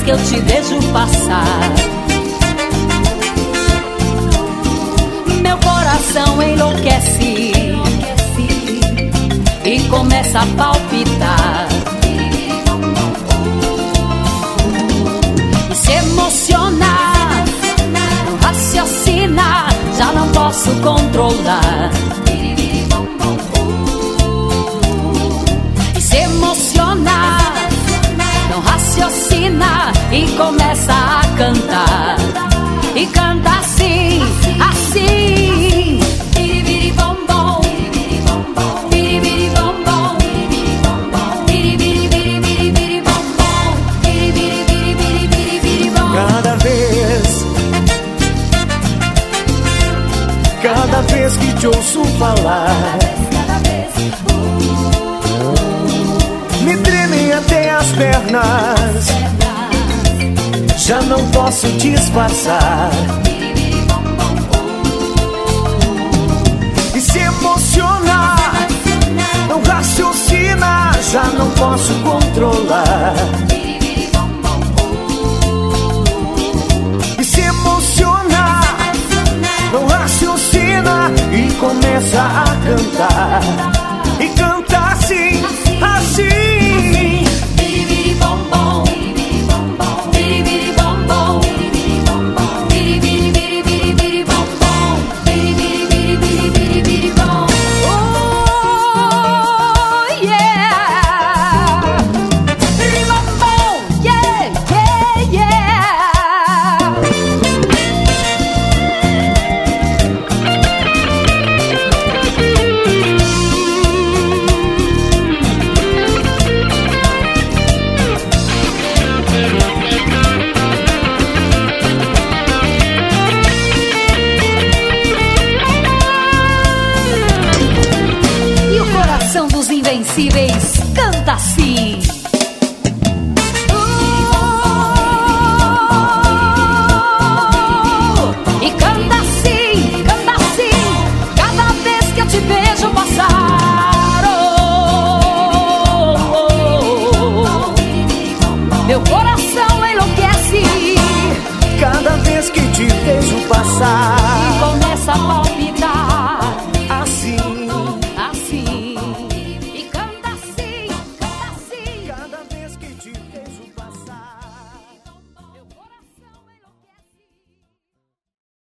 que eu te vejo passar, meu coração enlouquece e começa a palpitar, e se emocionar, não raciocina, já não posso controlar. E se emocionar, não raciocina e começa a cantar, e canta assim, assim. Biribiri-bom-bom, biribiri-bom-bom, biribiri-biri-biri-biri-bom-bom, biribiri-biri-biri-biri-bom. Cada vez que te ouço falar, me tremem até as pernas, já não posso disfarçar. E se emocionar, não raciocina, já não posso controlar. E se emocionar, não raciocina e começa a cantar, e canta assim, assim. Biribiri-bom-bom, biribiri-bom-bom, biribiri-biri-biri-biri-bom-bom, biribiri-biri-biri-biri-bom. Oh yeah, biribiri-bom-bom, yeah, yeah, yeah. E o coração dos invencíveis canta assim. E canta assim, cada vez que eu te vejo passar. Meu coração enlouquece Cada vez que te vejo passar,